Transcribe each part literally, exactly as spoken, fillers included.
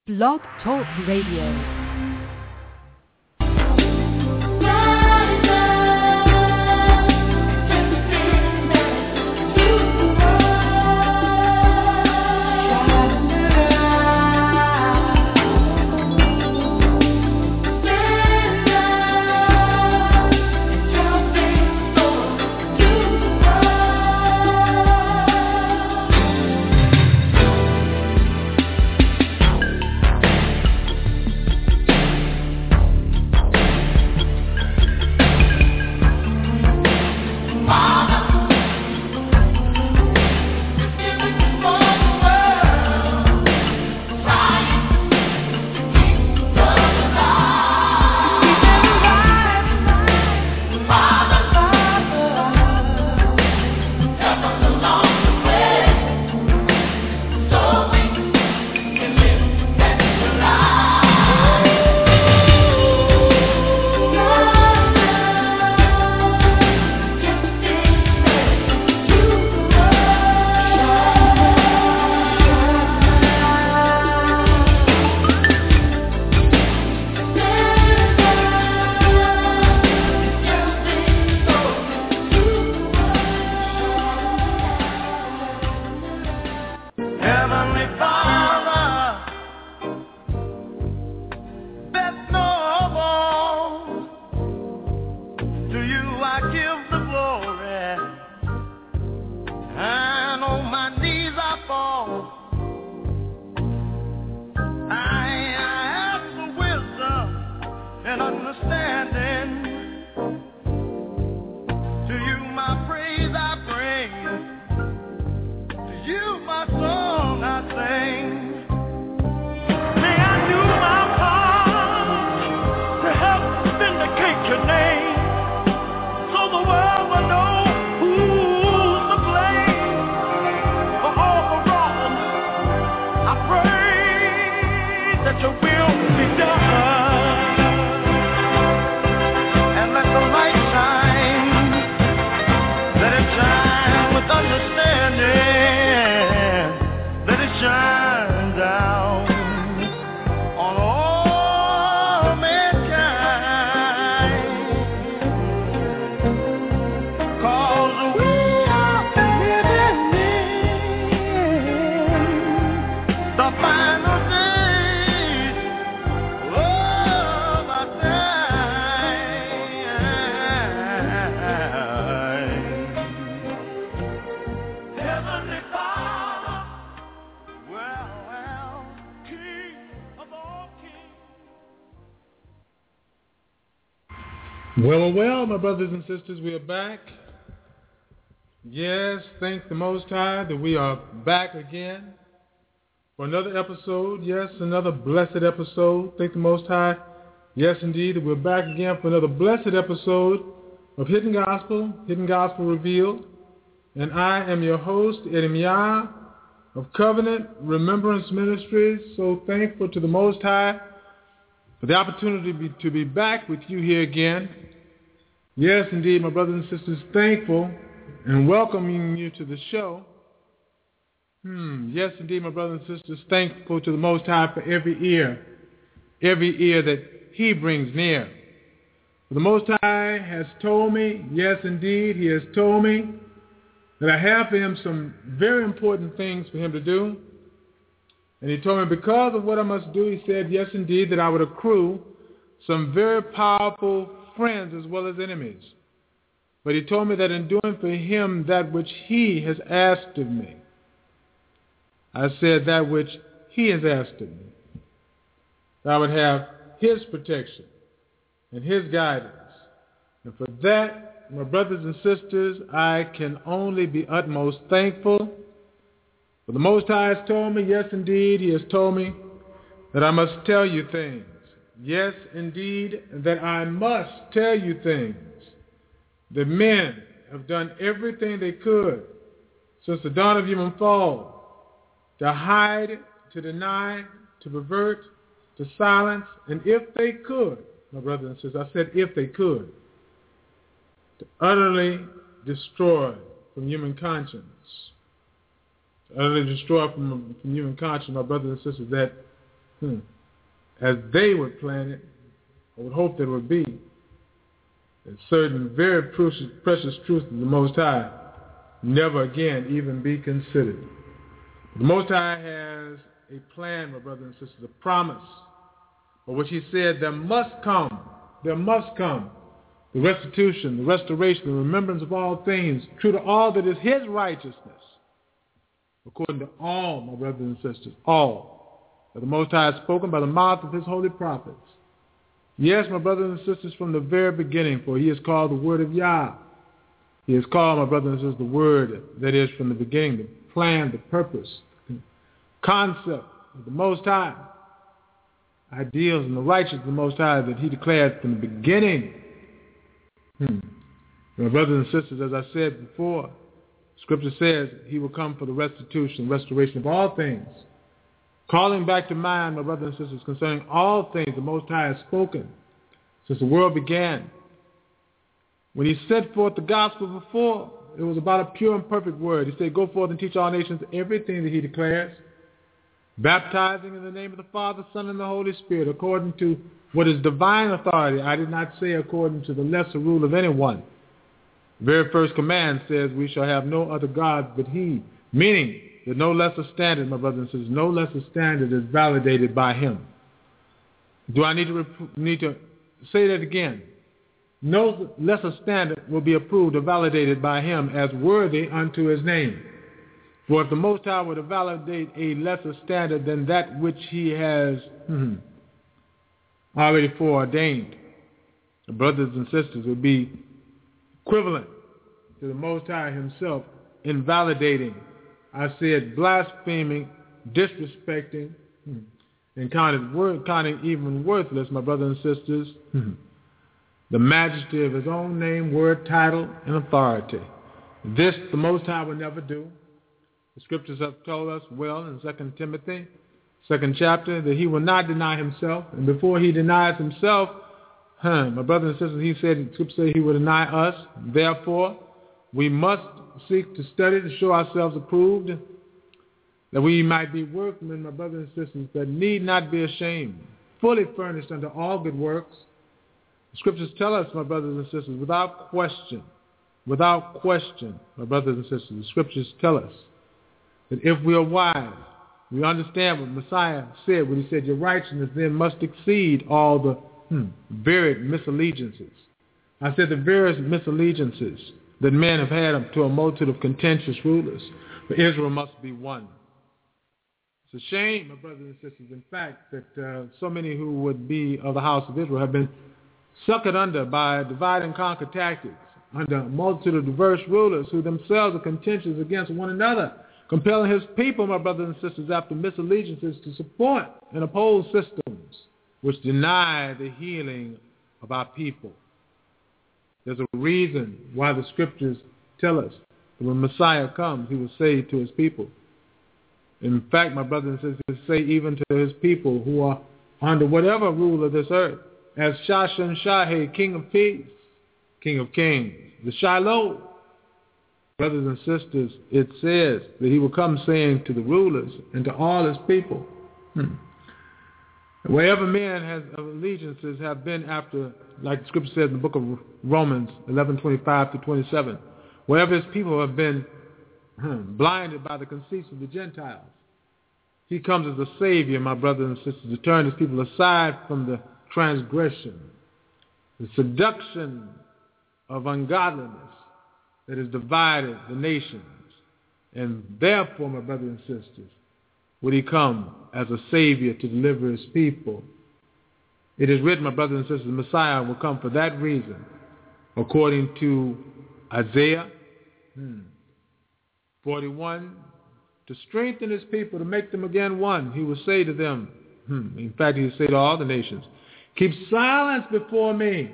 Blog Talk Radio. Well, well, my brothers and sisters, we are back. Yes, thank the Most High that we are back again for another episode. Yes, another blessed episode. Thank the Most High. Yes, indeed, that we're back again for another blessed episode of Hidden Gospel, Hidden Gospel Revealed. And I am your host, Eddie Yah of Covenant Remembrance Ministries. So thankful to the Most High for the opportunity to be, to be back with you here again. Yes, indeed, my brothers and sisters, thankful and welcoming you to the show. Hmm. Yes, indeed, my brothers and sisters, thankful to the Most High for every ear, every ear that He brings near. For the Most High has told me, yes, indeed, He has told me that I have for Him some very important things for Him to do. And He told me because of what I must do, He said, yes, indeed, that I would accrue some very powerful friends as well as enemies. But He told me that in doing for Him that which He has asked of me, I said that which He has asked of me, that I would have His protection and His guidance. And for that, my brothers and sisters, I can only be utmost thankful. For the Most High has told me, yes, indeed, He has told me that I must tell you things. Yes, indeed, that I must tell you things. The men have done everything they could since the dawn of human fall to hide, to deny, to pervert, to silence, and if they could, my brothers and sisters, I said if they could, to utterly destroy from human conscience, to utterly destroy from, from human conscience, my brothers and sisters, that hmm, as they would plan it, I would hope that it would be, that certain very precious, precious truths of the Most High never again even be considered. The Most High has a plan, my brothers and sisters, a promise, for which he said there must come, there must come the restitution, the restoration, the remembrance of all things, true to all that is his righteousness, according to all, my brothers and sisters, all that the Most High has spoken by the mouth of his holy prophets. Yes, my brothers and sisters, from the very beginning, for he is called the Word of Yah. He is called, my brothers and sisters, the Word that is from the beginning, the plan, the purpose, the concept of the Most High, ideals and the righteousness of the Most High that he declared from the beginning. Hmm. My brothers and sisters, as I said before, Scripture says he will come for the restitution, restoration of all things, calling back to mind, my brothers and sisters, concerning all things the Most High has spoken since the world began. When he set forth the gospel before, it was about a pure and perfect word. He said, go forth and teach all nations everything that he declares, baptizing in the name of the Father, Son, and the Holy Spirit, according to what is divine authority. I did not say according to the lesser rule of anyone. The very first command says we shall have no other God but he, meaning that no lesser standard, my brothers and sisters, no lesser standard is validated by him. Do I need to rep- need to say that again? No lesser standard will be approved or validated by him as worthy unto his name. For if the Most High were to validate a lesser standard than that which he has hmm, already foreordained, the brothers and sisters would be equivalent to the Most High himself invalidating, I said, blaspheming, disrespecting, hmm, and counted word, counting even worthless, my brothers and sisters, hmm, the majesty of his own name, word, title, and authority. This the Most High will never do. The Scriptures have told us well in Second Timothy, second chapter, that he will not deny himself. And before he denies himself, huh, my brothers and sisters, he said, the Scripture said he will deny us. Therefore, we must seek to study to show ourselves approved, that we might be workmen, my brothers and sisters, that need not be ashamed, fully furnished unto all good works. The Scriptures tell us, my brothers and sisters, without question, without question, my brothers and sisters, the Scriptures tell us that if we are wise, we understand what Messiah said when he said, your righteousness then must exceed all the hmm, varied misallegiances. I said the various misallegiances that men have had up to a multitude of contentious rulers, but Israel must be one. It's a shame, my brothers and sisters, in fact, that uh, so many who would be of the house of Israel have been suckered under by divide and conquer tactics, under a multitude of diverse rulers who themselves are contentious against one another, compelling his people, my brothers and sisters, after misallegiances to support and oppose systems which deny the healing of our people. There's a reason why the Scriptures tell us that when Messiah comes, he will say to his people. In fact, my brothers and sisters, say even to his people who are under whatever rule of this earth, as Shashan Shaheh, King of Peace, King of Kings, the Shiloh. Brothers and sisters, it says that he will come saying to the rulers and to all his people, hmm, wherever men has allegiances have been after, like the Scripture says in the book of Romans eleven twenty-five to twenty-seven, wherever his people have been hmm, blinded by the conceits of the Gentiles, he comes as a Savior, my brothers and sisters, to turn his people aside from the transgression, the seduction of ungodliness that has divided the nations. And therefore, my brothers and sisters, would he come as a Savior to deliver his people. It is written, my brothers and sisters, the Messiah will come for that reason, according to Isaiah hmm, forty-one, to strengthen his people, to make them again one. He will say to them, hmm, in fact, he will say to all the nations, keep silence before me,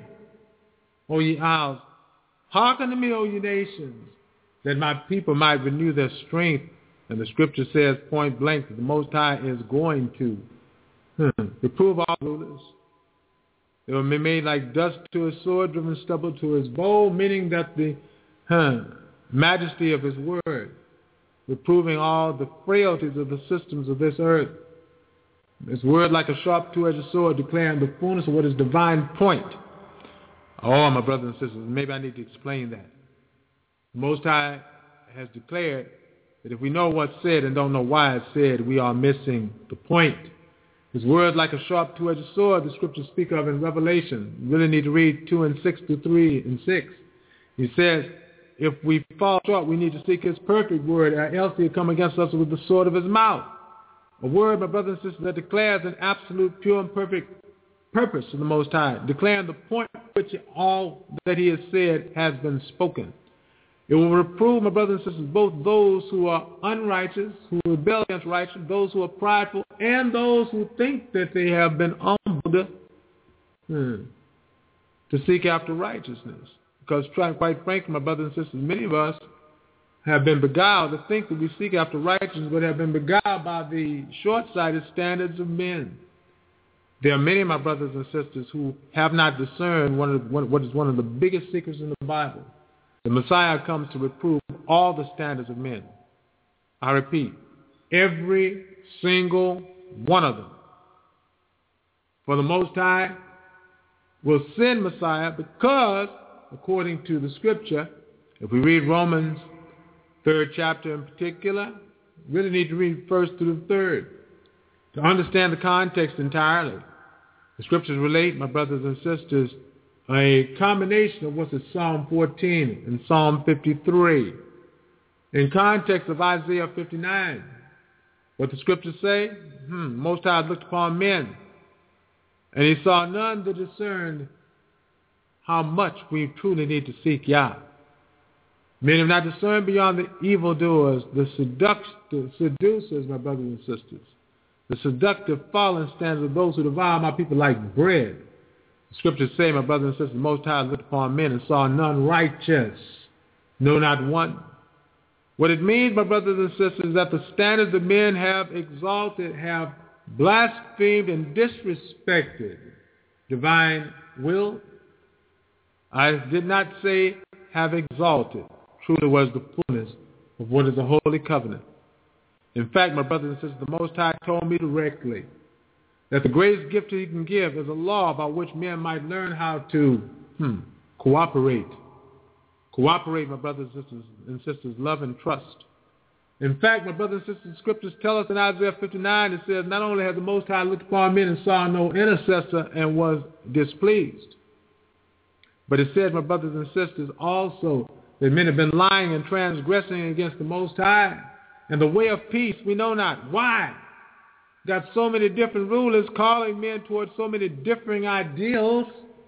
O ye isles. Hearken to me, O ye nations, that my people might renew their strength. And the Scripture says point blank that the Most High is going to hmm, reprove all rulers. They will be made like dust to his sword, driven stubble to his bow, meaning that the hmm, majesty of his word, reproving all the frailties of the systems of this earth, His word like a sharp two-edged sword, declaring the fullness of what is divine point. Oh, my brothers and sisters, maybe I need to explain that. The Most High has declared that if we know what's said and don't know why it's said, we are missing the point. His word like a sharp two-edged sword, the scriptures speak of in Revelation. You really need to read two and six to three and six. He says, if we fall short, we need to seek his perfect word, or else he'll come against us with the sword of his mouth. A word, my brothers and sisters, that declares an absolute, pure, and perfect purpose of the Most High, declaring the point at which all that he has said has been spoken. It will reprove, my brothers and sisters, both those who are unrighteous, who rebel against righteousness, those who are prideful, and those who think that they have been humbled hmm, to seek after righteousness. Because, quite frankly, my brothers and sisters, many of us have been beguiled to think that we seek after righteousness, but have been beguiled by the short-sighted standards of men. There are many of my brothers and sisters who have not discerned one of, one, what is one of the biggest secrets in the Bible. The Messiah comes to reprove all the standards of men. I repeat, every single one of them. For the Most High will send Messiah because, according to the scripture, if we read Romans third chapter in particular, we really need to read first through the third to understand the context entirely. The scriptures relate, my brothers and sisters, a combination of what's in Psalm fourteen and Psalm fifty-three. In context of Isaiah fifty-nine, what the scriptures say, hmm, Most High looked upon men, and he saw none that discerned how much we truly need to seek Yah. Men have not discerned beyond the evildoers, the seduct- seducers, my brothers and sisters, the seductive fallen standards of those who devour my people like bread. The scriptures say, my brothers and sisters, the Most High looked upon men and saw none righteous, no, not one. What it means, my brothers and sisters, is that the standards of men have exalted, have blasphemed and disrespected divine will. I did not say have exalted. Truly was the fullness of what is a holy covenant. In fact, my brothers and sisters, the Most High told me directly that the greatest gift he can give is a law by which men might learn how to hmm, cooperate. Cooperate, my brothers and sisters, and sisters, love and trust. In fact, my brothers and sisters, the scriptures tell us in Isaiah fifty-nine, it says, not only has the Most High looked upon men and saw no intercessor and was displeased, but it said, my brothers and sisters, also that men have been lying and transgressing against the Most High. And the way of peace we know not. Why? Got so many different rulers calling men towards so many differing ideals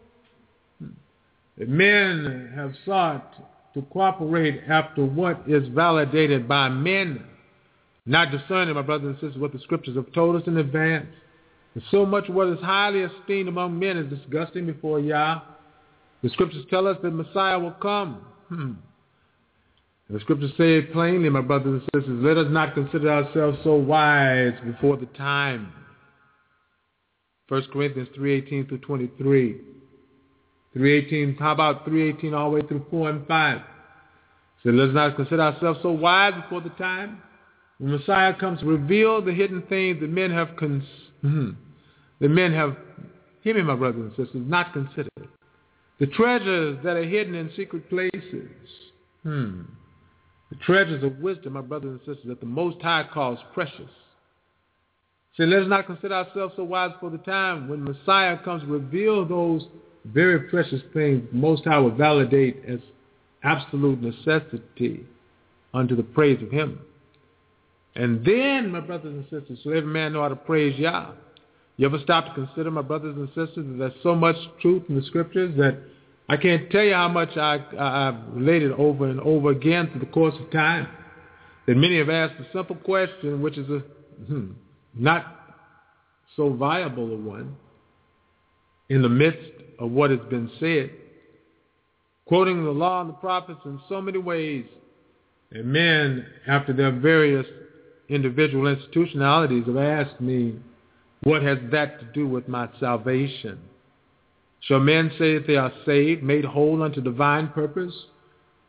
that men have sought to cooperate after what is validated by men, not discerning, my brothers and sisters, what the scriptures have told us in advance. And so much what is highly esteemed among men is disgusting before Yah. The scriptures tell us that Messiah will come. Hmm. The scriptures say it plainly, my brothers and sisters, let us not consider ourselves so wise before the time. First Corinthians three eighteen through twenty-three. three eighteen, how about three eighteen all the way through four and five? So let us not consider ourselves so wise before the time. When Messiah comes to reveal the hidden things that men have, cons- that men have, hear me, my brothers and sisters, not considered. The treasures that are hidden in secret places. Hmm. The treasures of wisdom, my brothers and sisters, that the Most High calls precious. So let us not consider ourselves so wise for the time. When Messiah comes to reveal those very precious things, the Most High will validate as absolute necessity unto the praise of him. And then, my brothers and sisters, so every man know how to praise Yah. You ever stop to consider, my brothers and sisters, that there's so much truth in the scriptures that I can't tell you how much I, I, I've related over and over again through the course of time. That many have asked a simple question, which is a hmm, not so viable a one, in the midst of what has been said, quoting the law and the prophets in so many ways, and men, after their various individual institutionalities, have asked me, what has that to do with my salvation? Shall men say that they are saved, made whole unto divine purpose?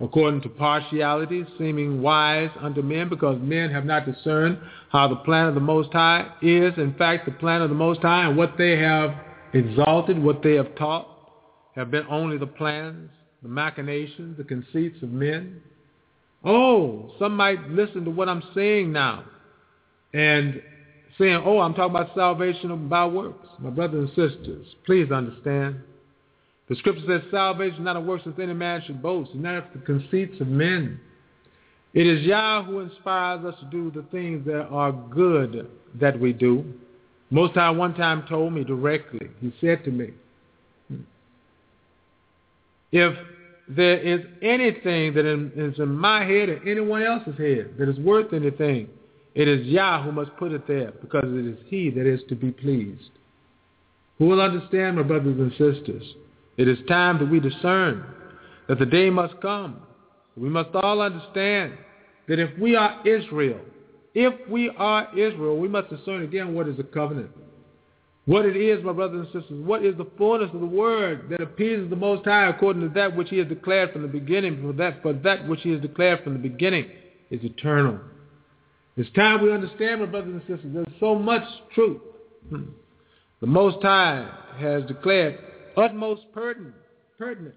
according to partiality, seeming wise unto men, because men have not discerned how the plan of the Most High is, in fact, the plan of the Most High, and what they have exalted, what they have taught, have been only the plans, the machinations, the conceits of men. Oh, some might listen to what I'm saying now and saying, oh, I'm talking about salvation by works. My brothers and sisters, please understand. The scripture says salvation is not of works that any man should boast, and not of the conceits of men. It is Yah who inspires us to do the things that are good that we do. Most High one time told me directly, he said to me, if there is anything that is in my head or anyone else's head that is worth anything, it is Yah who must put it there, because it is he that is to be pleased. Who will understand, my brothers and sisters? It is time that we discern that the day must come. We must all understand that if we are Israel, if we are Israel, we must discern again what is a covenant. What it is, my brothers and sisters, what is the fullness of the word that appeases the Most High according to that which he has declared from the beginning, for that, for that which he has declared from the beginning is eternal. It's time we understand, my brothers and sisters, there's so much truth. The Most High has declared utmost pertinent, pertinent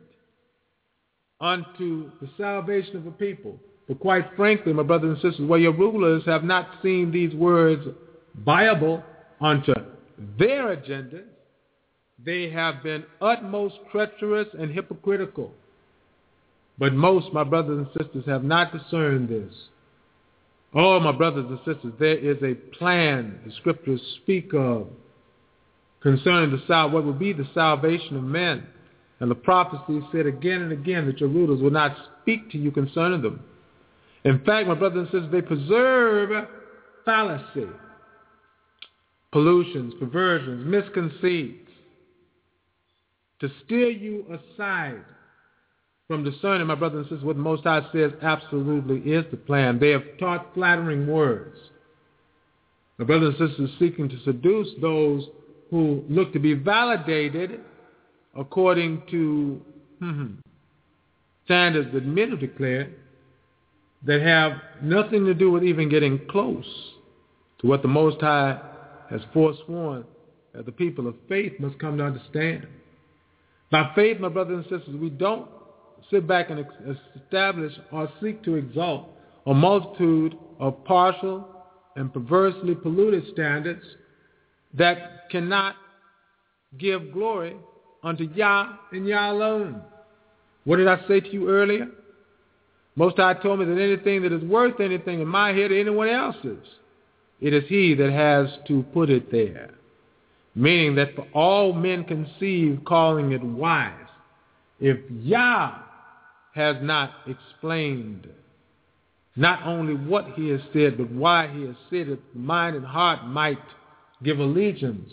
unto the salvation of a people. But quite frankly, my brothers and sisters, where your rulers have not seen these words viable unto their agendas, they have been utmost treacherous and hypocritical. But most, my brothers and sisters, have not discerned this. Oh, my brothers and sisters, there is a plan the scriptures speak of concerning the sal- what will be the salvation of men. And the prophecy said again and again that your rulers will not speak to you concerning them. In fact, my brothers and sisters, they preserve fallacy, pollutions, perversions, misconceits, to steer you aside from discerning, my brothers and sisters, what the Most High says absolutely is the plan. They have taught flattering words. My brothers and sisters, seeking to seduce those who look to be validated according to hmm, standards that men have declared, that have nothing to do with even getting close to what the Most High has forsworn that the people of faith must come to understand. By faith, my brothers and sisters, we don't sit back and establish or seek to exalt a multitude of partial and perversely polluted standards that cannot give glory unto Yah and Yah alone. What did I say to you earlier? Most High told me that anything that is worth anything in my head or anyone else's, it is he that has to put it there. Meaning that for all men conceive calling it wise, if Yah has not explained not only what he has said, but why he has said it, the mind and heart might give allegiance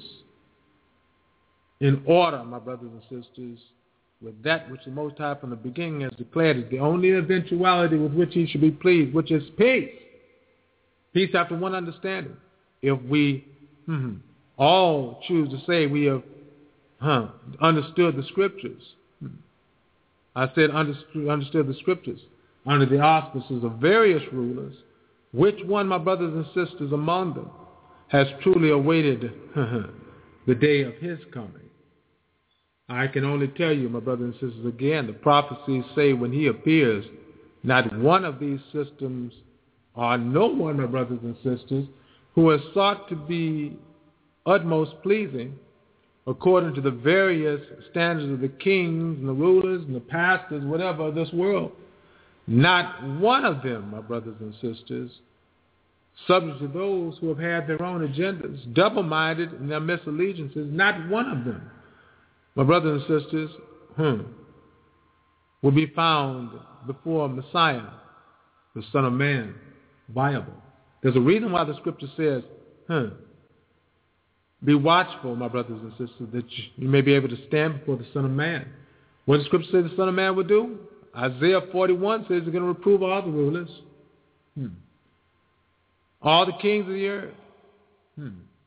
in order, my brothers and sisters, with that which the Most High from the beginning has declared is the only eventuality with which he should be pleased, which is peace. Peace after one understanding. If we hmm, all choose to say we have huh, understood the scriptures, I said understood, understood the scriptures under the auspices of various rulers, which one, my brothers and sisters, among them has truly awaited the day of his coming? I can only tell you, my brothers and sisters, again, the prophecies say when he appears, not one of these systems, or no one, my brothers and sisters, who has sought to be utmost pleasing according to the various standards of the kings and the rulers and the pastors, whatever, of this world. Not one of them, my brothers and sisters, subject to those who have had their own agendas, double-minded in their misallegiances, not one of them, my brothers and sisters, hmm, will be found before Messiah, the Son of Man, viable. There's a reason why the scripture says, hmm, be watchful, my brothers and sisters, that you may be able to stand before the Son of Man. What does the scripture say the Son of Man would do? Isaiah forty-one says he's going to reprove all the rulers, hmm. all the kings of the earth, hmm.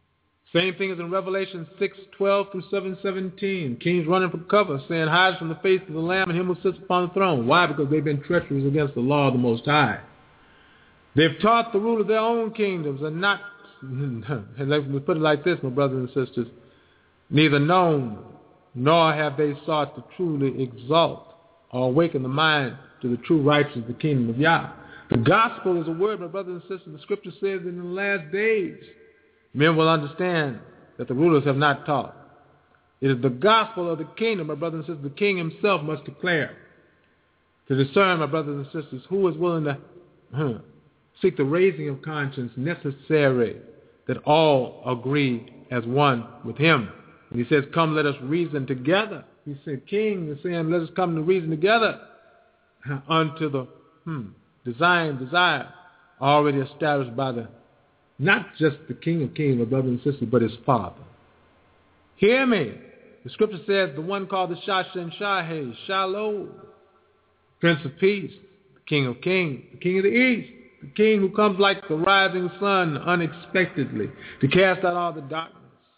Same thing as in Revelation six twelve through seven seventeen. Kings running for cover, saying, hide from the face of the Lamb and him who sits upon the throne. Why? Because they've been treacherous against the law of the Most High. They've taught the rule of their own kingdoms and not, and let me put it like this, my brothers and sisters, neither known nor have they sought to truly exalt or awaken the mind to the true righteousness of the kingdom of Yah. The gospel is a word, my brothers and sisters. The scripture says that in the last days, men will understand that the rulers have not taught. It is the gospel of the kingdom, my brothers and sisters, the king himself must declare. To discern, my brothers and sisters, who is willing to huh, seek the raising of conscience necessary that all agree as one with him. And he says, come, let us reason together. He said, king is saying, let us come to reason together unto the hmm, design, desire already established by the, not just the King of Kings, my brothers and sisters, but his Father. Hear me. The scripture says the one called the Shashen Shaheh, Shalom, Prince of Peace, the King of Kings, the King of the East, the King who comes like the rising sun unexpectedly to cast out all the darkness.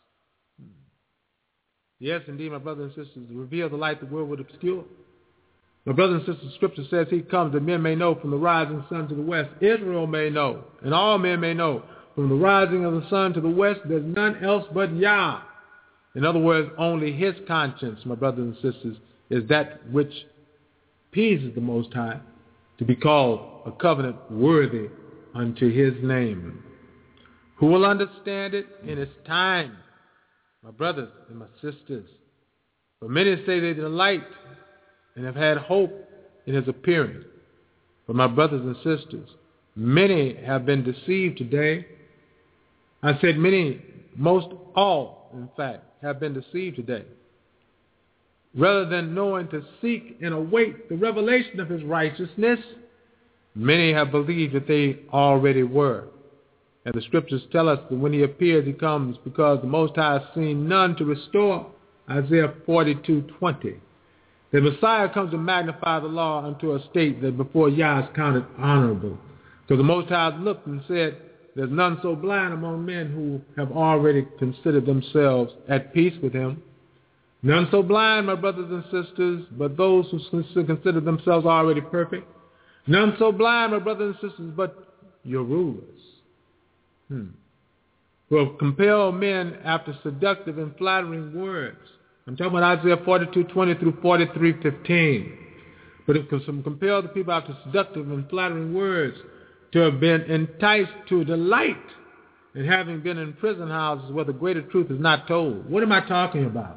Yes, indeed, my brothers and sisters, to reveal the light the world would obscure. My brothers and sisters, scripture says he comes that men may know from the rising sun to the west. Israel may know, and all men may know, from the rising of the sun to the west, there's none else but Yah. In other words, only his conscience, my brothers and sisters, is that which pleases the Most High to be called a covenant worthy unto his name. Who will understand it in its time? My brothers and my sisters. For many say they delight and have had hope in his appearing. But my brothers and sisters, many have been deceived today. I said many, most all, in fact, have been deceived today. Rather than knowing to seek and await the revelation of his righteousness, many have believed that they already were. And the scriptures tell us that when he appears, he comes because the Most High has seen none to restore. Isaiah forty-two twenty. The Messiah comes to magnify the law unto a state that before Yah is counted honorable. So the Most High looked and said, there's none so blind among men who have already considered themselves at peace with him. None so blind, my brothers and sisters, but those who consider themselves already perfect. None so blind, my brothers and sisters, but your rulers. Hmm. Will compel men after seductive and flattering words. I'm talking about Isaiah forty-two twenty through forty-three fifteen. But it can compel the people after seductive and flattering words to have been enticed to delight in having been in prison houses where the greater truth is not told. What am I talking about?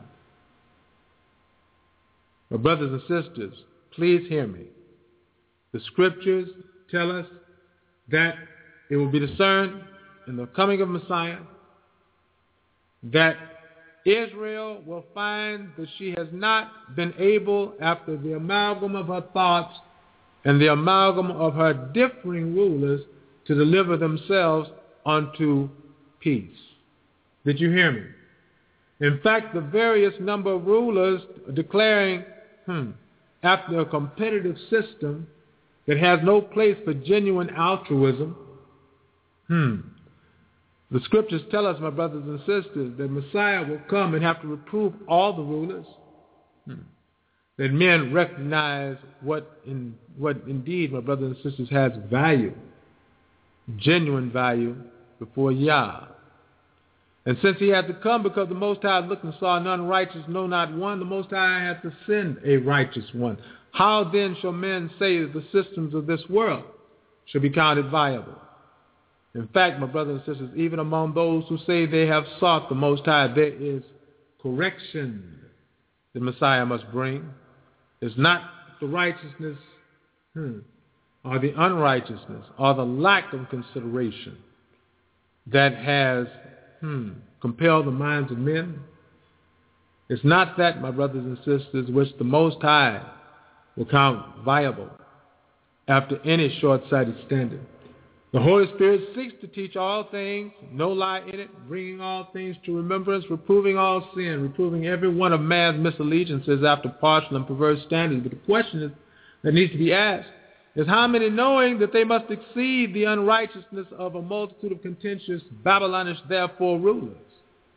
My brothers and sisters, please hear me. The scriptures tell us that it will be discerned in the coming of Messiah that Israel will find that she has not been able, after the amalgam of her thoughts and the amalgam of her differing rulers, to deliver themselves unto peace. Did you hear me? In fact, the various number of rulers declaring, hmm, after a competitive system that has no place for genuine altruism, hmm, the scriptures tell us, my brothers and sisters, that Messiah will come and have to reprove all the rulers. Hmm. That men recognize what, in, what indeed, my brothers and sisters, has value, genuine value before Yah. And since he had to come because the Most High looked and saw none righteous, no, not one, the Most High had to send a righteous one. How then shall men say that the systems of this world shall be counted viable? In fact, my brothers and sisters, even among those who say they have sought the Most High, there is correction the Messiah must bring. It's not the righteousness hmm, or the unrighteousness or the lack of consideration that has hmm, compelled the minds of men. It's not that, my brothers and sisters, which the Most High will count viable after any short-sighted standard. The Holy Spirit seeks to teach all things, no lie in it, bringing all things to remembrance, reproving all sin, reproving every one of man's misallegiances after partial and perverse standards. But the question is, that needs to be asked is how many, knowing that they must exceed the unrighteousness of a multitude of contentious, Babylonish, therefore, rulers,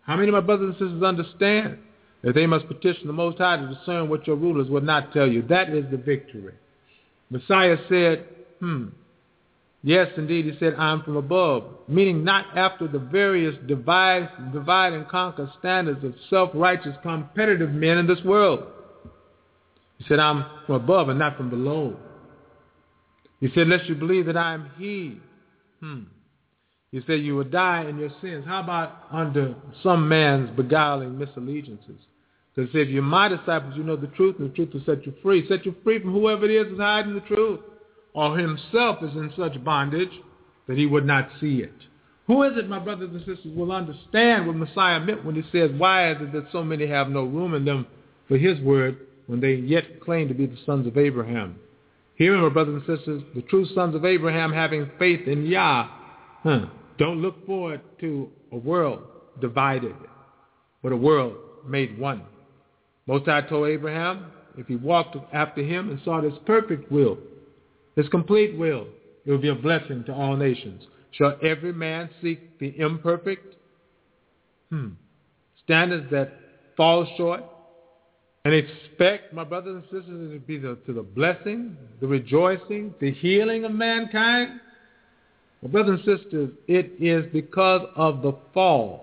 How many of my brothers and sisters understand that they must petition the Most High to discern what your rulers will not tell you? That is the victory. Messiah said, hmm, yes, indeed, he said, I am from above, meaning not after the various divide, divide and conquer standards of self-righteous competitive men in this world. He said, I'm from above and not from below. He said, lest you believe that I am he. Hmm. He said, you will die in your sins. How about under some man's beguiling misallegiances? Because if you're my disciples, you know the truth, and the truth will set you free. Set you free from whoever it is is hiding the truth, or himself is in such bondage that he would not see it. Who is it, my brothers and sisters, will understand what Messiah meant when he says, why is it that so many have no room in them for his word when they yet claim to be the sons of Abraham? Here, my brothers and sisters, the true sons of Abraham having faith in Yah, huh, don't look forward to a world divided, but a world made one. Most High told Abraham, if he walked after him and sought his perfect will, his complete will, it will be a blessing to all nations. Shall every man seek the imperfect hmm, standards that fall short and expect, my brothers and sisters, to be the, to the blessing, the rejoicing, the healing of mankind? My brothers and sisters, it is because of the fall.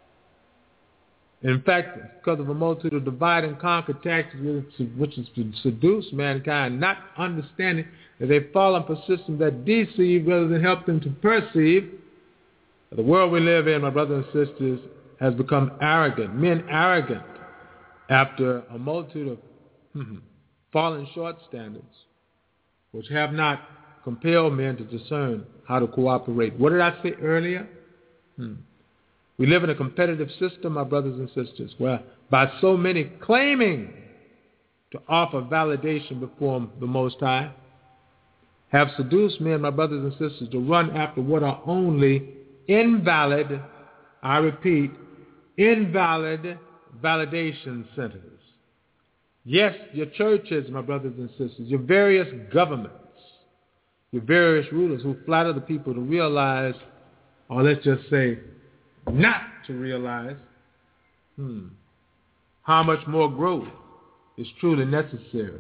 In fact, it's because of a multitude of divide and conquer tactics which is to seduce mankind, not understanding that they fall for systems that deceive rather than help them to perceive. The world we live in, my brothers and sisters, has become arrogant, men arrogant, after a multitude of hmm, fallen short standards, which have not compelled men to discern how to cooperate. What did I say earlier? Hmm. We live in a competitive system, my brothers and sisters, where by so many claiming to offer validation before the Most High have seduced men, my brothers and sisters, to run after what are only invalid, I repeat, invalid validation centers. Yes, your churches, my brothers and sisters, your various governments, your various rulers who flatter the people to realize, or let's just say, not to realize hmm, how much more growth is truly necessary.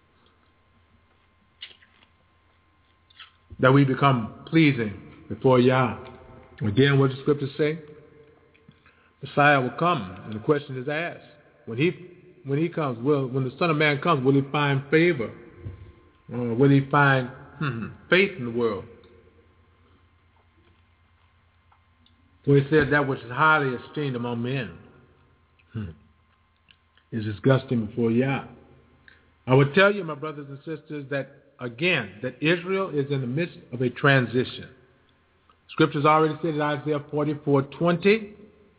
That we become pleasing before Yah. Again, what does the scripture say? Messiah will come, and the question is asked. When he when he comes, will when the Son of Man comes, will he find favor? Or will he find hmm, faith in the world? For he said that which is highly esteemed among men hmm, is disgusting before Yah. I would tell you, my brothers and sisters, that again, that Israel is in the midst of a transition. Scriptures already said in Isaiah forty-four twenty,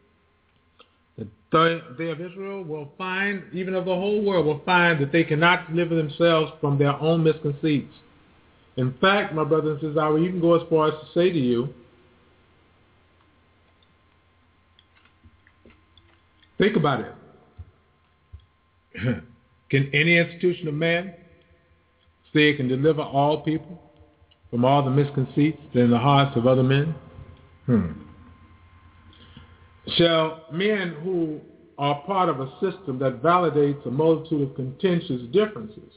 the they of Israel will find, even of the whole world, will find that they cannot deliver themselves from their own misconceits. In fact, my brothers and sisters, I would even go as far as to say to you, think about it. Can any institution of man say it can deliver all people from all the misconceits that are in the hearts of other men? Hmm. Shall men who are part of a system that validates a multitude of contentious differences,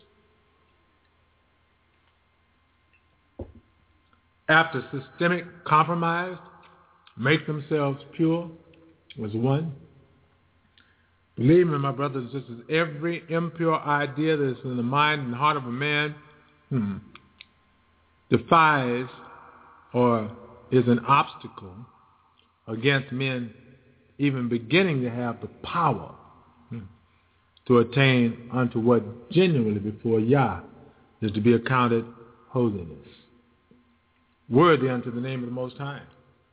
after systemic compromise, make themselves pure as one? Believe me, my brothers and sisters, every impure idea that is in the mind and heart of a man hmm, defies or is an obstacle against men even beginning to have the power hmm, to attain unto what genuinely before Yah is to be accounted holiness, worthy unto the name of the Most High.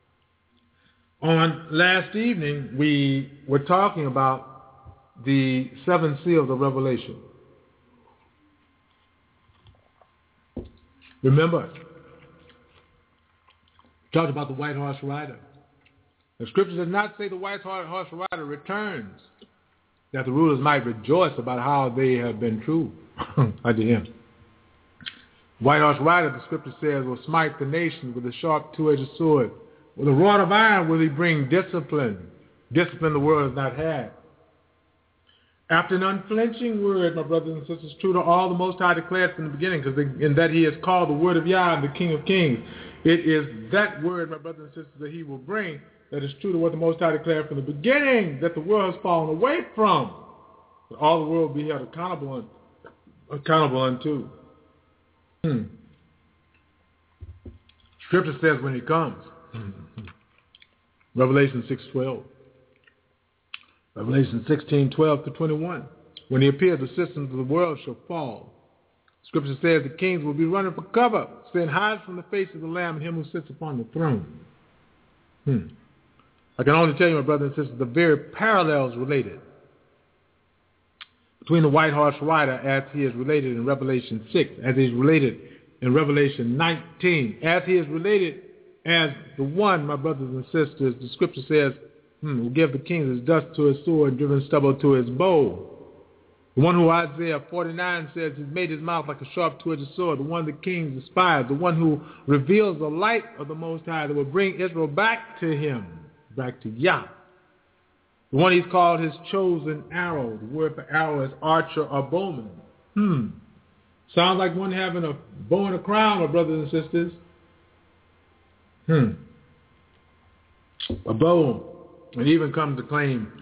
On last evening, we were talking about the seven seals of Revelation. Remember, we talked about the white horse rider. The scripture does not say the white horse rider returns, that the rulers might rejoice about how they have been true unto him. White horse rider, the scripture says, will smite the nations with a sharp two-edged sword. With a rod of iron will he bring discipline Discipline the world has not had. After an unflinching word, my brothers and sisters, true to all the Most High declared from the beginning, because in that he is called the Word of Yah and the King of Kings. It is that word, my brothers and sisters, that he will bring that is true to what the Most High declared from the beginning, that the world has fallen away from. But all the world will be held accountable, and, accountable unto. Hmm. Scripture says when he comes, Revelation six twelve. Revelation sixteen twelve to twenty-one. When he appears, the systems of the world shall fall. Scripture says the kings will be running for cover, saying, hide from the face of the Lamb and him who sits upon the throne. Hmm. I can only tell you, my brothers and sisters, the very parallels related between the white horse rider as he is related in Revelation six, as he is related in Revelation nineteen, as he is related as the one, my brothers and sisters, the scripture says, Hmm, will give the king his dust to his sword, driven stubble to his bow. The one who Isaiah forty-nine says has made his mouth like a sharp two-edged sword, the one the kings despise, the one who reveals the light of the Most High that will bring Israel back to him, back to Yah. The one he's called his chosen arrow. The word for arrow is archer or bowman. Hmm. Sounds like one having a bow and a crown, my brothers and sisters. Hmm. A bow. And even comes to claim,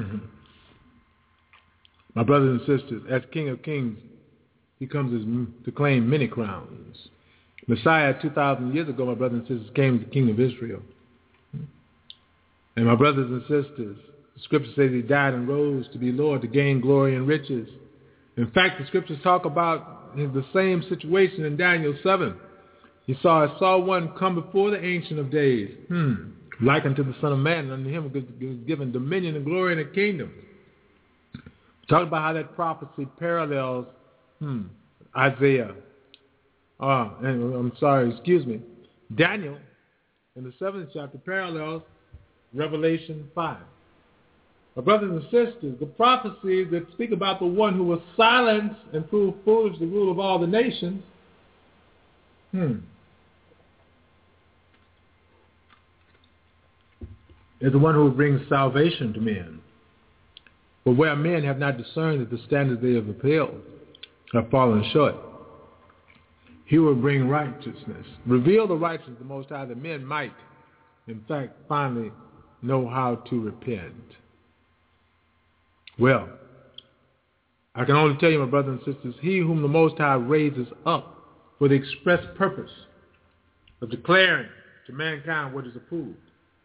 my brothers and sisters, as King of Kings, he comes to claim many crowns. Messiah two thousand years ago, my brothers and sisters, came as the King of Israel. And my brothers and sisters, the scripture says he died and rose to be Lord, to gain glory and riches. In fact, the scriptures talk about the same situation in Daniel seven. He saw, I saw one come before the Ancient of Days. Hmm. Like unto the Son of Man, and unto him was given dominion and glory and a kingdom. Talk about how that prophecy parallels hmm, Isaiah. Uh, and, I'm sorry, excuse me. Daniel, in the seventh chapter, parallels Revelation five. My brothers and sisters, the prophecies that speak about the one who was silenced and proved foolish the rule of all the nations, hmm, is the one who brings salvation to men. But where men have not discerned that the standards they have upheld have fallen short, he will bring righteousness, reveal the righteousness of the Most High, that men might, in fact, finally know how to repent. Well, I can only tell you, my brothers and sisters, he whom the Most High raises up for the express purpose of declaring to mankind what is approved.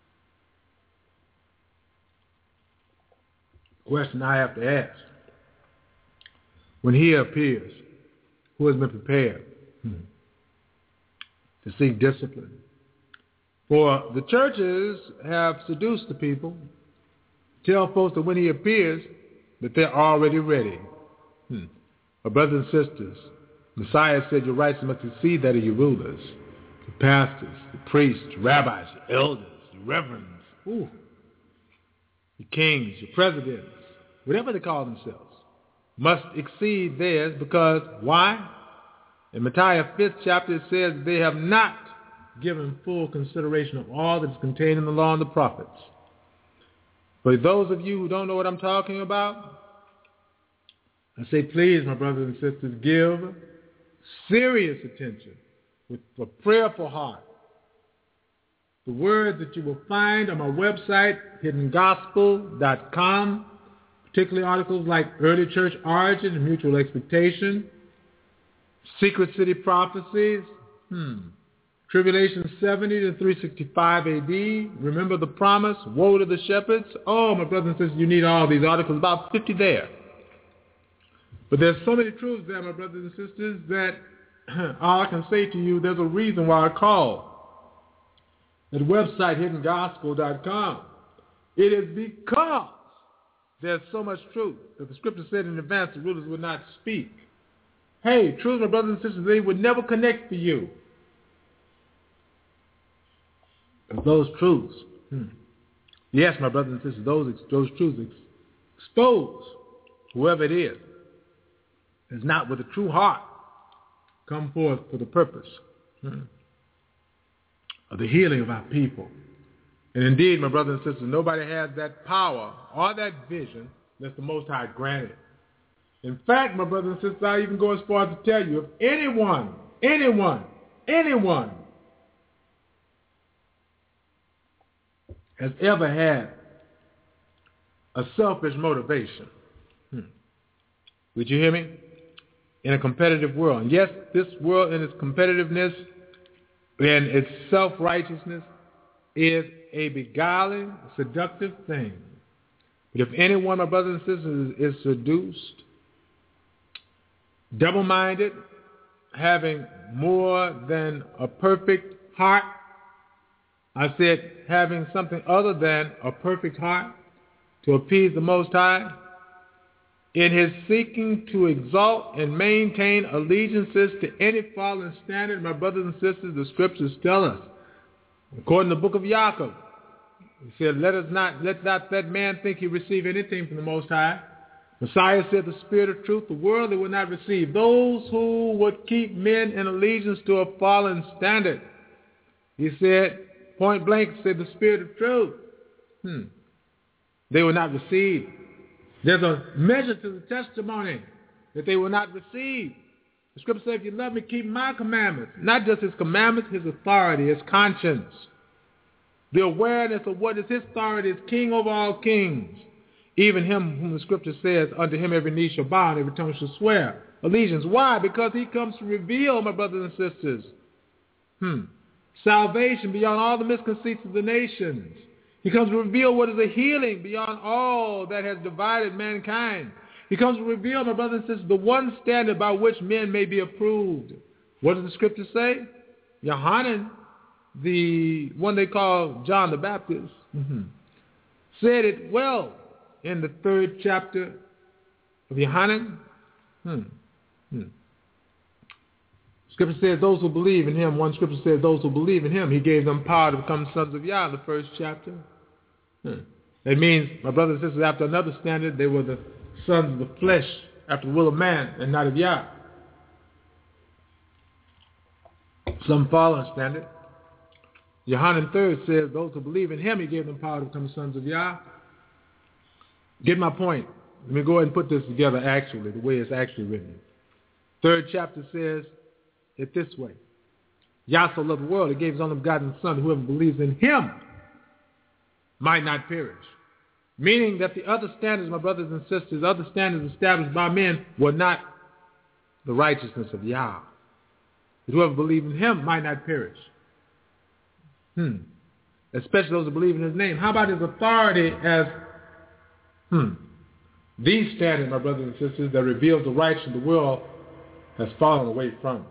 Question I have to ask: when he appears, who has been prepared hmm, to seek discipline? For the churches have seduced the people, tell folks that when he appears, that they're already ready. Hmm. My brothers and sisters, Messiah said your rights must exceed that of your rulers, the pastors, the priests, the rabbis, your elders, your reverends, ooh, your kings, your presidents, whatever they call themselves, must exceed theirs, because why? In Matthew fifth chapter it says they have not given full consideration of all that is contained in the law and the prophets. For those of you who don't know what I'm talking about, I say, please, my brothers and sisters, give serious attention with a prayerful heart. The words that you will find on my website, hidden gospel dot com, particularly articles like Early Church Origin and Mutual Expectation, Secret City Prophecies, hmm, Tribulation seventy to three sixty-five A D, Remember the Promise, Woe to the Shepherds. Oh, my brothers and sisters, you need all these articles, about fifty there. But there's so many truths there, my brothers and sisters, that all I can say to you, there's a reason why I call that website hidden gospel dot com. It is because there's so much truth that the scripture said in advance the rulers would not speak. Hey, truth, my brothers and sisters, they would never connect to you. And those truths, hmm, yes, my brothers and sisters, those, those truths expose whoever it is, is not with a true heart come forth for the purpose hmm, of the healing of our people, And indeed, my brothers and sisters, nobody has that power or that vision unless the Most High granted. In fact, my brothers and sisters, I even go as far as to tell you, if anyone, anyone, anyone has ever had a selfish motivation, hmm, would you hear me? In a competitive world. And yes, this world in its competitiveness and its self-righteousness is a beguiling, seductive thing. But if anyone, my brothers and sisters, is, is seduced, double-minded, having more than a perfect heart, I said having something other than a perfect heart to appease the Most High, in his seeking to exalt and maintain allegiances to any fallen standard, my brothers and sisters, the scriptures tell us, according to the book of Jacob, he said, let us not, let not that man think he receive anything from the Most High. Messiah said, the Spirit of truth, the world they will not receive. Those who would keep men in allegiance to a fallen standard. He said, point blank, said the Spirit of truth. Hmm. They will not receive. There's a measure to the testimony that they will not receive. The scripture says, if you love me, keep my commandments. Not just his commandments, his authority, his conscience. The awareness of what is his authority as king over all kings. Even him whom the scripture says, unto him every knee shall bow and every tongue shall swear allegiance. Why? Because he comes to reveal, my brothers and sisters, hmm, salvation beyond all the misconceits of the nations. He comes to reveal what is a healing beyond all that has divided mankind. He comes to reveal, my brothers and sisters, the one standard by which men may be approved. What does the scripture say? Yohanan, the one they call John the Baptist, mm-hmm, said it well in the third chapter of Yohanan. Hmm. Hmm. Scripture says those who believe in him, one scripture says those who believe in him, he gave them power to become sons of Yah in the first chapter. Hmm. That means, my brothers and sisters, after another standard, they were the sons of the flesh after the will of man and not of Yah. Some fallen standard. Yohanan third says those who believe in him, he gave them power to become sons of Yah. Get my point. Let me go ahead and put this together actually, the way it's actually written. Third chapter says it this way. Yah so loved the world, he gave his only begotten Son, whoever believes in him might not perish. Meaning that the other standards, my brothers and sisters, other standards established by men were not the righteousness of Yah. But whoever believes in him might not perish. Hmm. Especially those who believe in his name. How about his authority as hmm, the standard, my brothers and sisters, that reveals the righteousness of the world has fallen away from.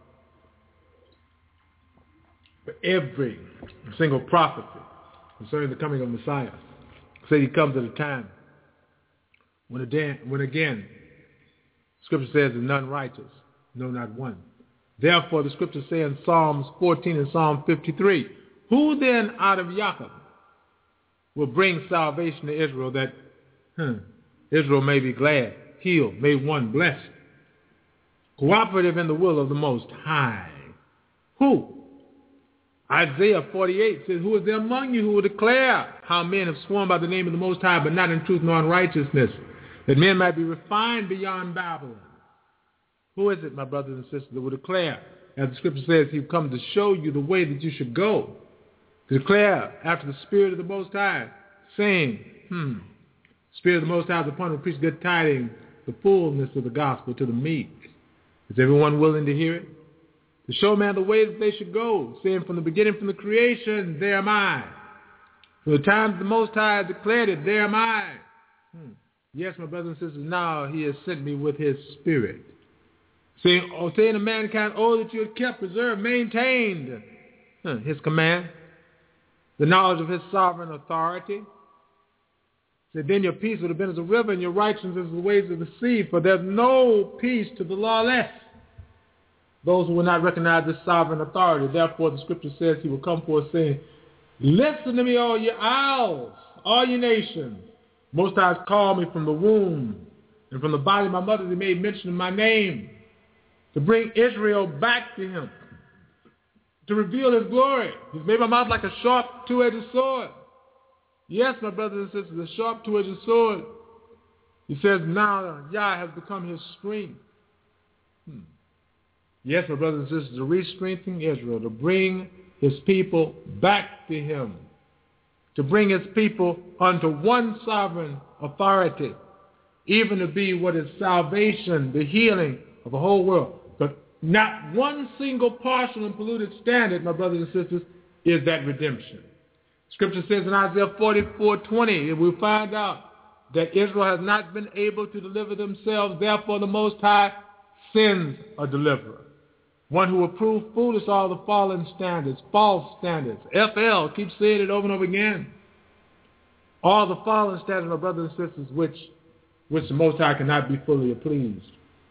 But every single prophecy concerning the coming of Messiah said he comes at a time when again, when again Scripture says there's none righteous, no, not one. Therefore, the Scripture says in Psalms fourteen and Psalm fifty-three, who then out of Jacob will bring salvation to Israel, that hmm, Israel may be glad, healed, made one, blessed, cooperative in the will of the Most High? Who? Isaiah forty-eight says, who is there among you who will declare how men have sworn by the name of the Most High, but not in truth nor in righteousness, that men might be refined beyond Babylon? Who is it, my brothers and sisters, that will declare, as the Scripture says, he will come to show you the way that you should go, to declare after the Spirit of the Most High, saying, hmm, Spirit of the Most High is upon him to preach good tidings, the fullness of the gospel to the meek. Is everyone willing to hear it? To show man the way that they should go, saying from the beginning, from the creation, there am I. From the time the Most High declared it, there am I. Hmm. Yes, my brothers and sisters, now he has sent me with his Spirit. Saying, oh, saying to mankind, oh, that you had kept, preserved, maintained huh, his command, the knowledge of his sovereign authority. Said, then your peace would have been as a river, and your righteousness as the waves of the sea, for there's no peace to the lawless, those who will not recognize this sovereign authority. Therefore, the Scripture says he will come forth saying, listen to me, all you isles, all you nations. Most High has called me from the womb, and from the body of my mother he made mention of my name, to bring Israel back to him, to reveal his glory. He's made my mouth like a sharp, two-edged sword. Yes, my brothers and sisters, a sharp, two-edged sword. He says now Yah has become his strength. Hmm. Yes, my brothers and sisters, to re-strengthen Israel, to bring his people back to him, to bring his people unto one sovereign authority, even to be what is salvation, the healing of the whole world. But not one single partial and polluted standard, my brothers and sisters, is that redemption. Scripture says in Isaiah forty-four twenty, we find out that Israel has not been able to deliver themselves, therefore the Most High sends a deliverer. One who will prove foolish all the fallen standards, false standards. F L, keep saying it over and over again. All the fallen standards, my brothers and sisters, which, which the Most High cannot be fully pleased.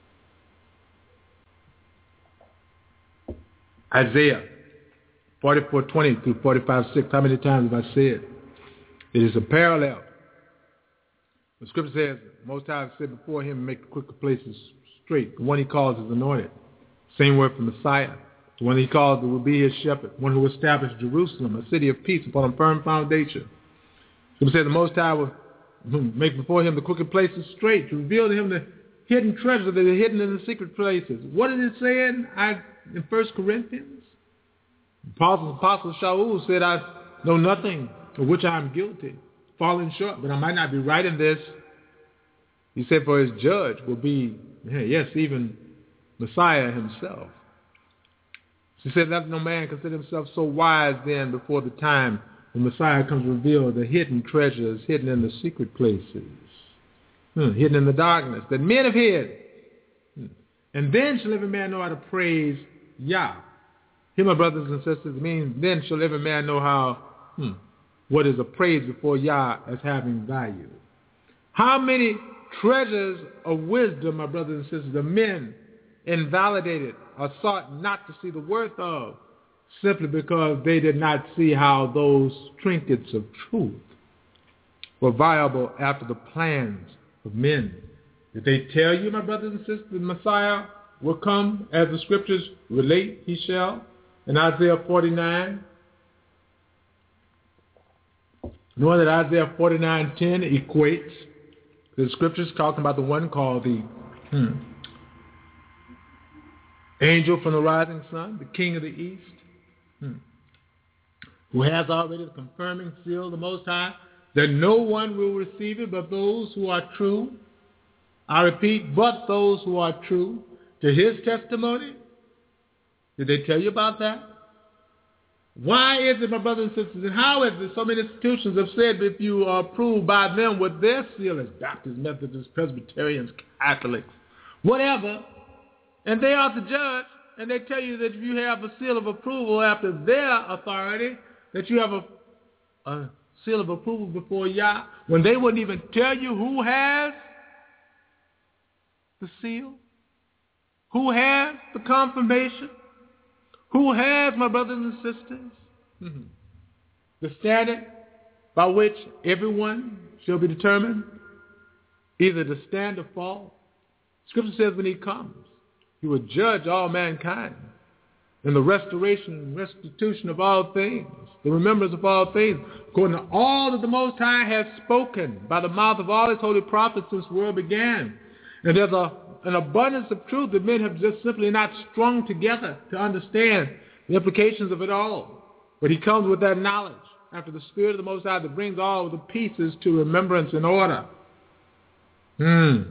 Isaiah forty-four twenty through forty-five six. How many times have I said? It is a parallel. The scripture says, Most High said before him, make the crooked places straight. The one he calls is anointed. Same word for Messiah. The one he calls will be his shepherd. One who established Jerusalem, a city of peace upon a firm foundation. The scripture says the Most High will make before him the crooked places straight, to reveal to him the hidden treasures that are hidden in the secret places. What is it saying I, in First Corinthians? Apostle, Apostle Shaul said, I know nothing of which I am guilty, falling short, but I might not be right in this. He said, for his judge will be, yes, even Messiah himself. He said, let no man consider himself so wise then before the time when Messiah comes to reveal the hidden treasures hidden in the secret places, hmm, hidden in the darkness, that men have hid. Hmm. And then shall every man know how to praise Yah. Here, my brothers and sisters, means then shall every man know how, hmm, what is a praise before Yah as having value. How many treasures of wisdom, my brothers and sisters, the men invalidated or sought not to see the worth of, simply because they did not see how those trinkets of truth were viable after the plans of men. Did they tell you, my brothers and sisters, the Messiah will come as the scriptures relate, he shall? In Isaiah forty-nine, knowing that Isaiah forty-nine ten equates the scriptures talking about the one called the hmm, angel from the rising sun, the king of the east, hmm, who has already the confirming seal of the Most High, that no one will receive it but those who are true. I repeat, but those who are true to his testimony. Did they tell you about that? Why is it, my brothers and sisters, and how is it so many institutions have said that if you are approved by them with their seal as Baptists, Methodists, Presbyterians, Catholics, whatever, and they are the judge, and they tell you that if you have a seal of approval after their authority, that you have a, a seal of approval before Yah, when they wouldn't even tell you who has the seal, who has the confirmation, who has, my brothers and sisters, mm-hmm, the standard by which everyone shall be determined either to stand or fall. Scripture says when he comes, he will judge all mankind in the restoration and restitution of all things, the remembrance of all things, according to all that the Most High has spoken by the mouth of all his holy prophets since the world began. And there's a an abundance of truth that men have just simply not strung together to understand the implications of it all. But he comes with that knowledge after the Spirit of the Most High that brings all the pieces to remembrance and order. Hmm.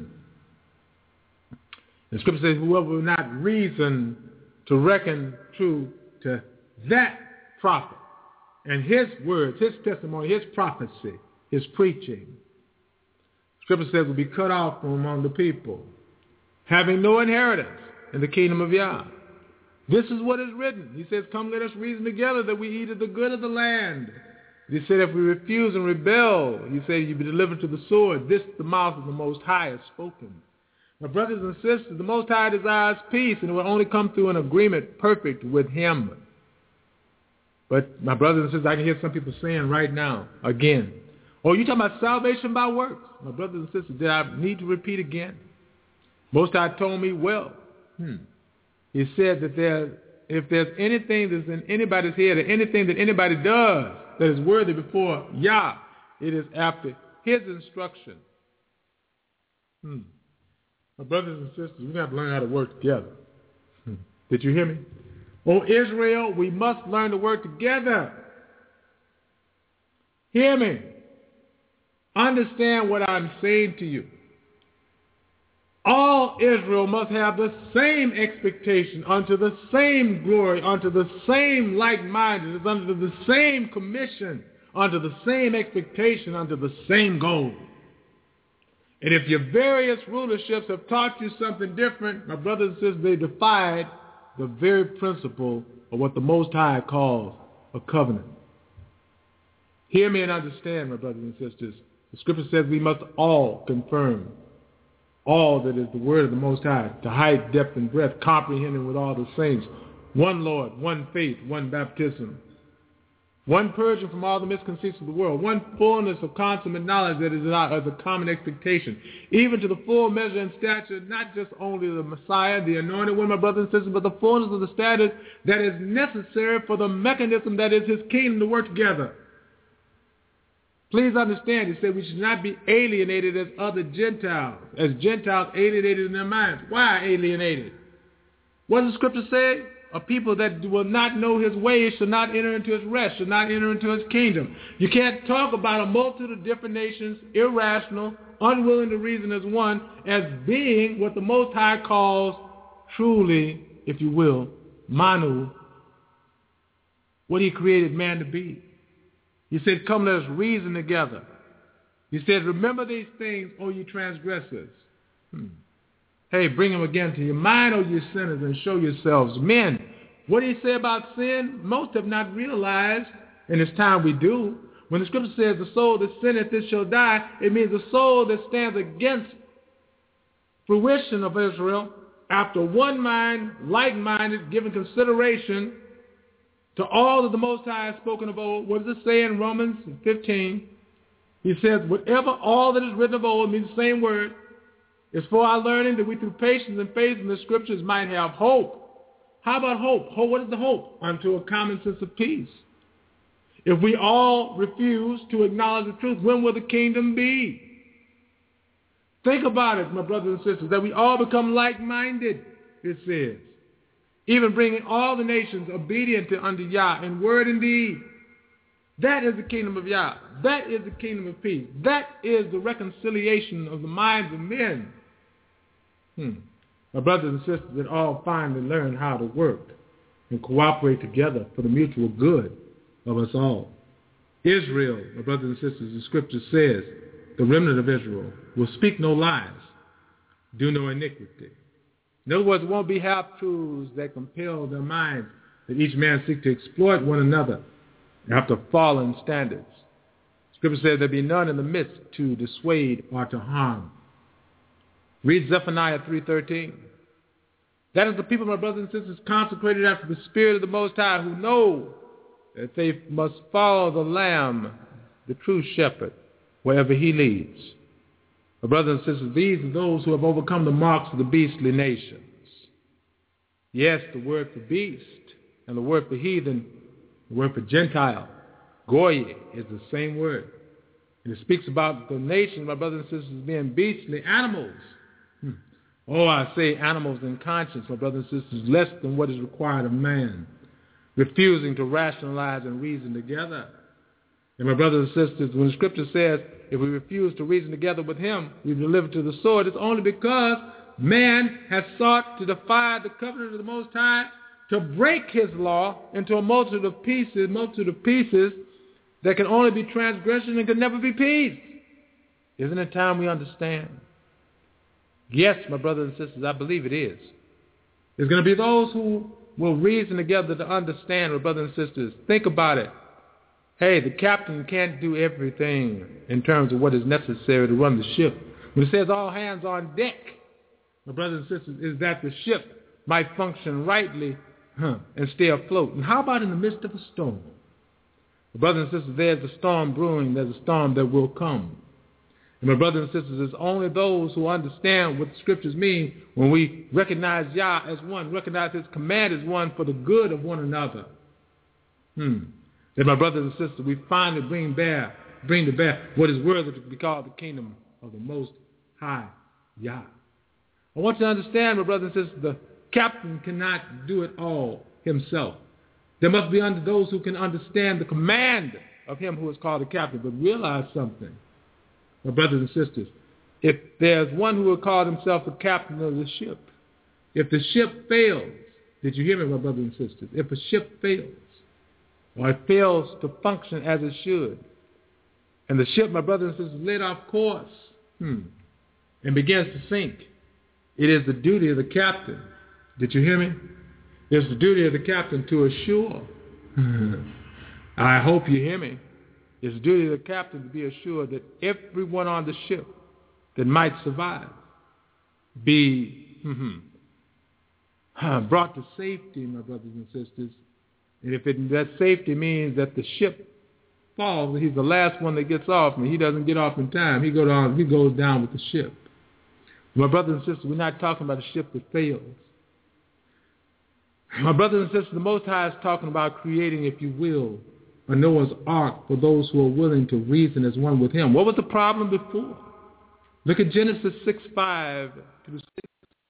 The scripture says, whoever will not reason to reckon true to that prophet and his words, his testimony, his prophecy, his preaching, scripture says will be cut off from among the people, having no inheritance in the kingdom of Yah. This is what is written. He says, come let us reason together that we eat of the good of the land. He said, if we refuse and rebel, he said, you'll be delivered to the sword. This the mouth of the Most High has spoken. My brothers and sisters, the Most High desires peace, and it will only come through an agreement perfect with him. But my brothers and sisters, I can hear some people saying right now, again, oh, you talking about salvation by works? My brothers and sisters, did I need to repeat again? Most High told me, well, hmm, he said that there if there's anything that's in anybody's head or anything that anybody does that is worthy before Yah, it is after his instruction. Hmm. My brothers and sisters, we have to learn how to work together. Hmm. Did you hear me? Oh, Israel, we must learn to work together. Hear me. Understand what I'm saying to you. All Israel must have the same expectation unto the same glory, unto the same like-mindedness, unto the same commission, unto the same expectation, unto the same goal. And if your various rulerships have taught you something different, my brothers and sisters, they defied the very principle of what the Most High calls a covenant. Hear me and understand, my brothers and sisters. The scripture says we must all confirm all that is the word of the Most High, to height, depth, and breadth, comprehending with all the saints. One Lord, one faith, one baptism. One purging from all the misconceits of the world. One fullness of consummate knowledge that is as a common expectation. Even to the full measure and stature, not just only the Messiah, the anointed one, my brothers and sisters, but the fullness of the stature that is necessary for the mechanism that is his kingdom to work together. Please understand, he said we should not be alienated as other Gentiles, as Gentiles alienated in their minds. Why alienated? What does the scripture say? A people that will not know his ways shall not enter into his rest, shall not enter into his kingdom. You can't talk about a multitude of different nations, irrational, unwilling to reason as one, as being what the Most High calls truly, if you will, Manu, what he created man to be. He said, come, let us reason together. He said, remember these things, O ye transgressors. Hmm. Hey, bring them again to your mind, O ye sinners, and show yourselves men. What did he say about sin? Most have not realized, and it's time we do. When the scripture says the soul that sinneth, it shall die, it means the soul that stands against fruition of Israel, after one mind, like-minded, giving consideration to all that the Most High has spoken of old. What does it say in Romans fifteen? He says, whatever all that is written of old means the same word. It's for our learning that we through patience and faith in the scriptures might have hope. How about hope? Hope, what is the hope? Unto a common sense of peace. If we all refuse to acknowledge the truth, when will the kingdom be? Think about it, my brothers and sisters, that we all become like-minded, it says. Even bringing all the nations obedient to unto Yah in word and deed. That is the kingdom of Yah. That is the kingdom of peace. That is the reconciliation of the minds of men. Hmm. My brothers and sisters that all finally learn how to work and cooperate together for the mutual good of us all. Israel, my brothers and sisters, the scripture says, the remnant of Israel will speak no lies, do no iniquity. In other words, it won't be half-truths that compel their minds, that each man seek to exploit one another after fallen standards. Scripture says there be none in the midst to dissuade or to harm. Read Zephaniah three thirteen. That is the people, my brothers and sisters, consecrated after the Spirit of the Most High, who know that they must follow the Lamb, the true shepherd, wherever he leads. My brothers and sisters, these are those who have overcome the marks of the beastly nations. Yes, the word for beast and the word for heathen, the word for Gentile, Goy, is the same word. And it speaks about the nations, my brothers and sisters, being beastly animals. Hmm. Oh, I say animals in conscience, my brothers and sisters, less than what is required of man, refusing to rationalize and reason together. And my brothers and sisters, when the scripture says, if we refuse to reason together with him, we deliver to the sword, it's only because man has sought to defy the covenant of the Most High, to break his law into a multitude of pieces, multitude of pieces that can only be transgression and can never be peace. Isn't it time we understand? Yes, my brothers and sisters, I believe it is. There's going to be those who will reason together to understand, my brothers and sisters. Think about it. Hey, the captain can't do everything in terms of what is necessary to run the ship. When it says all hands on deck, my brothers and sisters, is that the ship might function rightly huh, and stay afloat. And how about in the midst of a storm? My brothers and sisters, there's a storm brewing. There's a storm that will come. And my brothers and sisters, it's only those who understand what the scriptures mean when we recognize Yah as one, recognize his command as one for the good of one another. Hmm. That my brothers and sisters, we finally bring bear, bring to bear what is worthy to be called the kingdom of the Most High Yah. I want you to understand, my brothers and sisters, the captain cannot do it all himself. There must be under those who can understand the command of him who is called the captain. But realize something, my brothers and sisters. If there's one who will call himself the captain of the ship, if the ship fails, did you hear me, my brothers and sisters? If a ship fails, or it fails to function as it should, and the ship, my brothers and sisters, laid off course hmm, and begins to sink, it is the duty of the captain. Did you hear me? It's the duty of the captain to assure. I hope you hear me. It's the duty of the captain to be assured that everyone on the ship that might survive be brought to safety, my brothers and sisters. And if it, that safety means that the ship falls, he's the last one that gets off, and he doesn't get off in time. He, go down, he goes down with the ship. My brothers and sisters, we're not talking about a ship that fails. My brothers and sisters, the Most High is talking about creating, if you will, a Noah's Ark for those who are willing to reason as one with him. What was the problem before? Look at Genesis six five through six.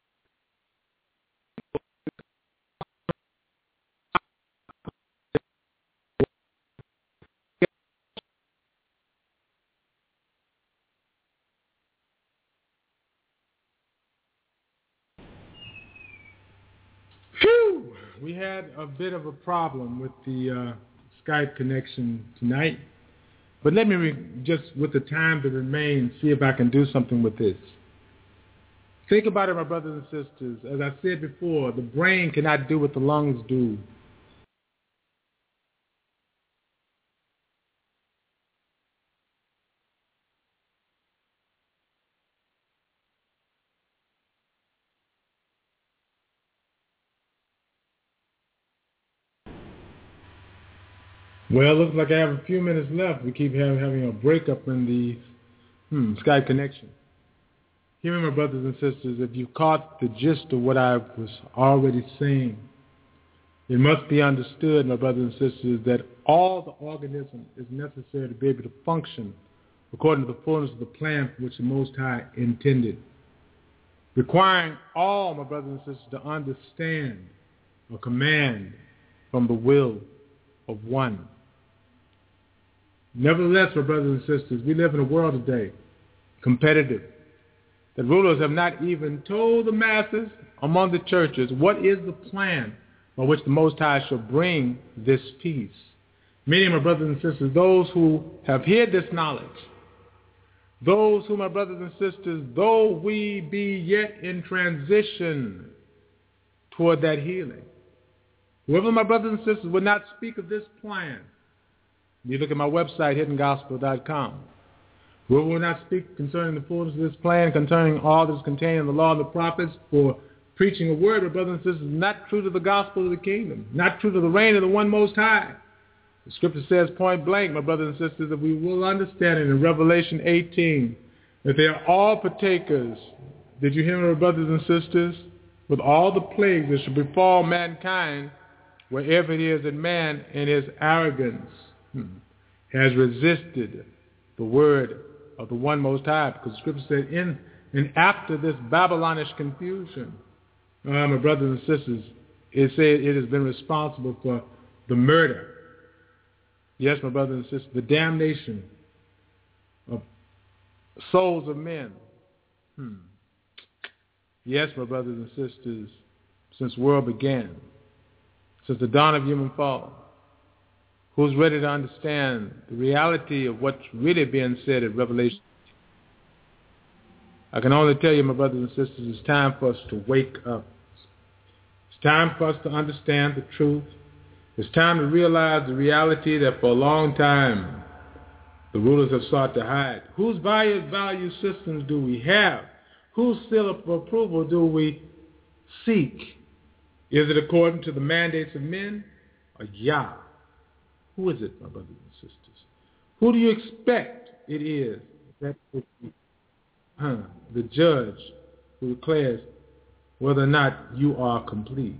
Phew! We had a bit of a problem with the uh, Skype connection tonight. But let me re- just, with the time that remains, see if I can do something with this. Think about it, my brothers and sisters. As I said before, the brain cannot do what the lungs do. Well, it looks like I have a few minutes left. We keep having, having a breakup in the hmm, Skype connection. Hear me, my brothers and sisters, if you caught the gist of what I was already saying, it must be understood, my brothers and sisters, that all the organism is necessary to be able to function according to the fullness of the plan for which the Most High intended, requiring all, my brothers and sisters, to understand or command from the will of one. Nevertheless, my brothers and sisters, we live in a world today, competitive, that rulers have not even told the masses among the churches what is the plan by which the Most High shall bring this peace. Meaning, my brothers and sisters, those who have hid this knowledge, those who, my brothers and sisters, though we be yet in transition toward that healing, whoever, my brothers and sisters, would not speak of this plan, you look at my website, hidden gospel dot com. Whoever will not speak concerning the fullness of this plan, concerning all that is contained in the law and the prophets, for preaching a word, my brothers and sisters, not true to the gospel of the kingdom, not true to the reign of the one Most High. The scripture says point blank, my brothers and sisters, that we will understand it in Revelation eighteen, that they are all partakers. Did you hear me, my brothers and sisters? With all the plagues that should befall mankind, wherever it is that man in his arrogance hmm, has resisted the word of the one Most High, because the scripture said, in and after this Babylonish confusion, uh, my brothers and sisters, it said it has been responsible for the murder. Yes, my brothers and sisters, the damnation of souls of men. Hmm. Yes, my brothers and sisters, since the world began, since the dawn of human fall, who's ready to understand the reality of what's really being said at Revelation? I can only tell you, my brothers and sisters, it's time for us to wake up. It's time for us to understand the truth. It's time to realize the reality that for a long time the rulers have sought to hide. Whose value, value systems do we have? Whose seal of approval do we seek? Is it according to the mandates of men or Yah? Who is it, my brothers and sisters? Who do you expect it is that uh, the judge who declares whether or not you are complete.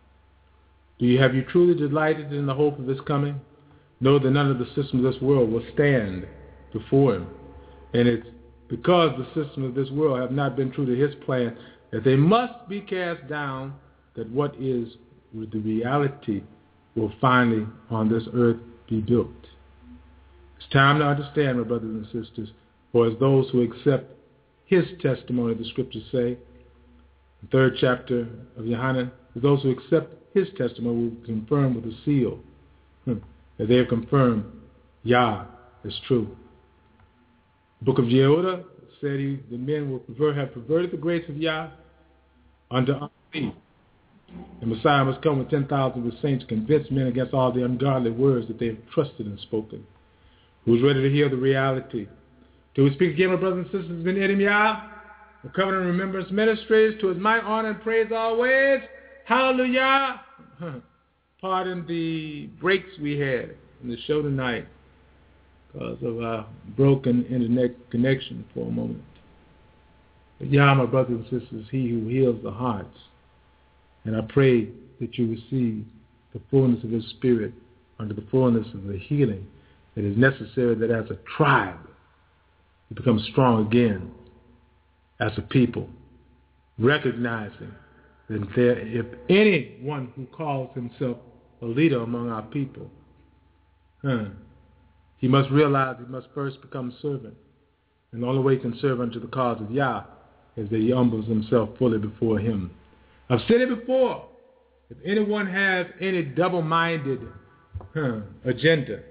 Do you have you truly delighted in the hope of his coming? Know that none of the systems of this world will stand before him. And it's because the systems of this world have not been true to his plan that they must be cast down, that what is the reality will finally on this earth be built. It's time to understand, my brothers and sisters, for as those who accept his testimony, the scriptures say, the third chapter of Yohanan, those who accept his testimony will confirm with a seal hmm, that they have confirmed Yah is true. The book of Yehuda said he, the men will pervert, have perverted the grace of Yah unto unbelief. The Messiah must come with ten thousand of his saints to convince men against all the ungodly words that they have trusted and spoken. Who's ready to hear the reality? Do we speak again, my brothers and sisters? It's been Edom Yah, the Covenant and Remembrance Ministries, to his might, honor, and praise always. Hallelujah. Pardon the breaks we had in the show tonight because of our broken internet connection for a moment. But Yah, my brothers and sisters, he who heals the hearts. And I pray that you receive the fullness of his spirit under the fullness of the healing that is necessary, that as a tribe you become strong again as a people, recognizing that there, if anyone who calls himself a leader among our people, huh, he must realize he must first become a servant. And the only way he can serve unto the cause of Yah is that he humbles himself fully before him. I've said it before. If anyone has any double-minded huh, agenda,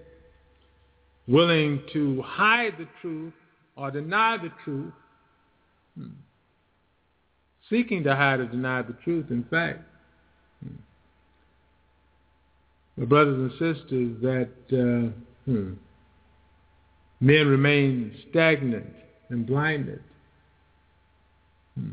willing to hide the truth or deny the truth, hmm, seeking to hide or deny the truth, in fact, hmm, my brothers and sisters, that uh, hmm, men remain stagnant and blinded. Hmm.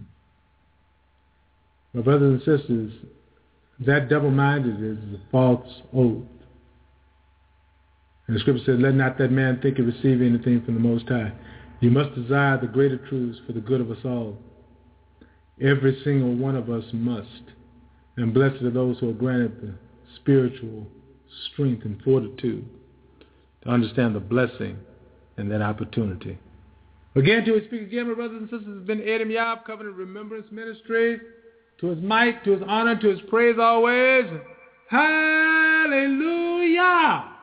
My brothers and sisters, that double-mindedness is a false oath. And the scripture says, let not that man think of receiving anything from the Most High. You must desire the greater truths for the good of us all. Every single one of us must. And blessed are those who are granted the spiritual strength and fortitude to understand the blessing and that opportunity. Again, to his speak again, my brothers and sisters, has been Edom Yah, Covenant Remembrance Ministries. To his might, to his honor, to his praise always. Hallelujah!